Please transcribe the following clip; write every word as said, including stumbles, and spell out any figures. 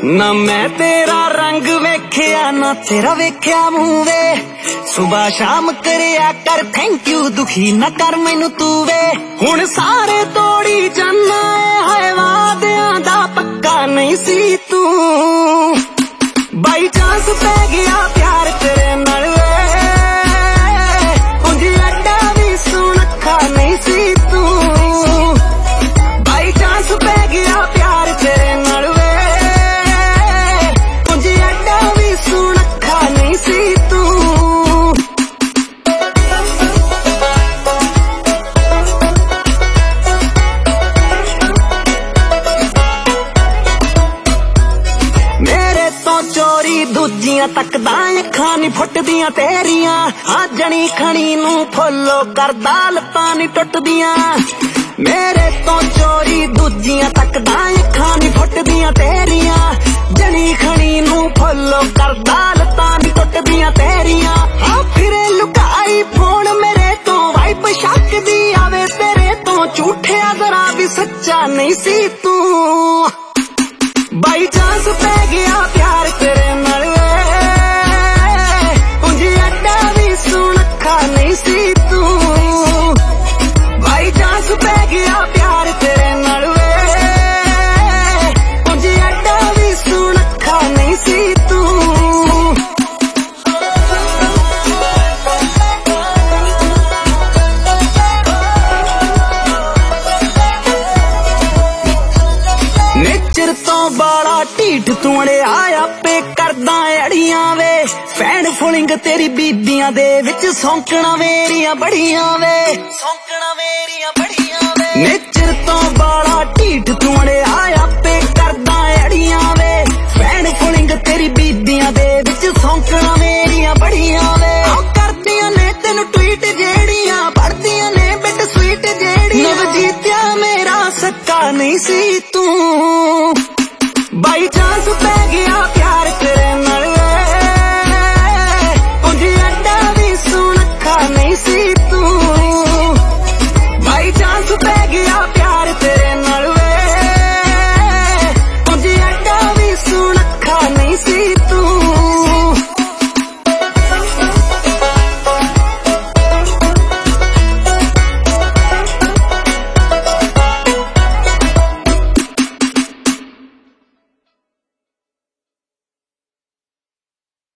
ना मैं तेरा रंग वेख्या ना तेरा वेख्या मूंह वे, सुबह शाम करया कर थैंक यू, दुखी ना कर मैनू तू वे। हुण सारे तोड़ी जाना है वादियां दा पक्का नहीं सी तू, बाई चांस पै गया प्यार तेरे नाल वे, उंज अड्डा भी सुनखा नहीं सी तू, बाई चांस पै गया प्यार तेरे नाल वे, उंज अड्डा भी सुनखा नहीं सी तू। चोरी दूजियां तकदा अखां नी फुटदियां तेरियां, आ जनी खनी नू फॉलो करदा लत्तां नी टुटदियां। मेरे तो चोरी दूजियां तकदा अखां नी फुटदियां तेरियां, जनी खनी नू फॉलो करदा लत्तां नी टुटदियां तेरियां। हाँ फिरे लुकाई फोन मेरे तो वाइब शक्दी आवे तेरे तो, झूठे जरा भी सच्चा नहीं सी तू, बाई चांस पै गया प्यार तेरे नाल वे, उंज अड्डा भी सुनखा नहीं सी तू, बाई चांस पै गया प्यार तेरे नाल वे, उंज अड्डा भी सुनखा नहीं सी तू। नेचर तो बाला ढीठ तू आया पे करदा अड़ियां वे, फैन फुलिंग तेरी बीबियां दे विच सौंकना मेरियां बड़ियां वे, सौंकना मेरियां बड़ियां वे। नेचर तो बाला ढीठ तू आया पे करदा अड़ियां वे, फैन फुलिंग तेरी बीबियां दे विच सौंकना मेरियां बड़ियां वे। करदियां ने तेनू ट्वीट जेड़ियां, पढ़दियां ने बिट स्वीट जेड़ी, नवजीतिया मेरा सक्का नहीं सी तू, बाई चांस पै गया प्यार तेरे नाल।